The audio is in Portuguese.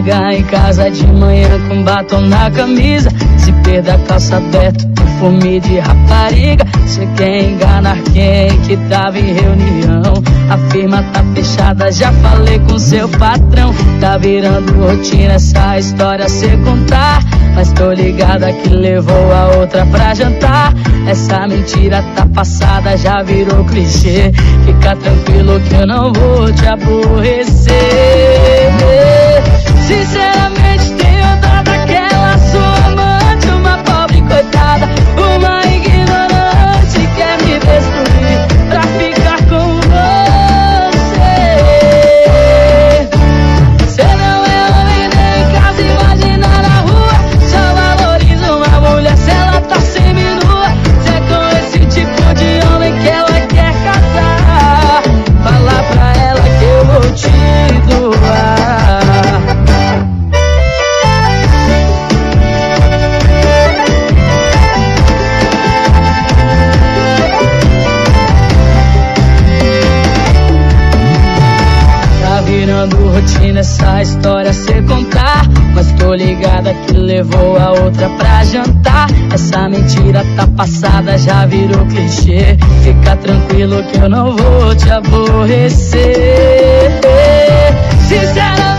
chegar em casa de manhã com batom na camisa, zíper da calça aberto, perfume de rapariga. Cê quer enganar quem que tava em reunião? A firma tá fechada, já falei com seu patrão. Tá virando rotina essa história cê contar, mas tô ligada que levou a outra pra jantar. Essa mentira tá passada, já virou clichê. Fica tranquilo que eu não vou te aborrecer. Sinceramente tenho dado aquela sua amante, uma pobre coitada, uma ignorante que quer me destruir pra ficar com você. Cê não é homem nem em casa, imagina na rua. Só valoriza uma mulher se ela tá seminua. Cê é com esse tipo de homem que ela quer casar. Fala pra ela que eu vou te doar. Virando rotina essa história cê contar, mas tô ligada que levou a outra pra jantar. Essa mentira tá passada, já virou clichê. Fica tranquilo que eu não vou te aborrecer. Sinceramente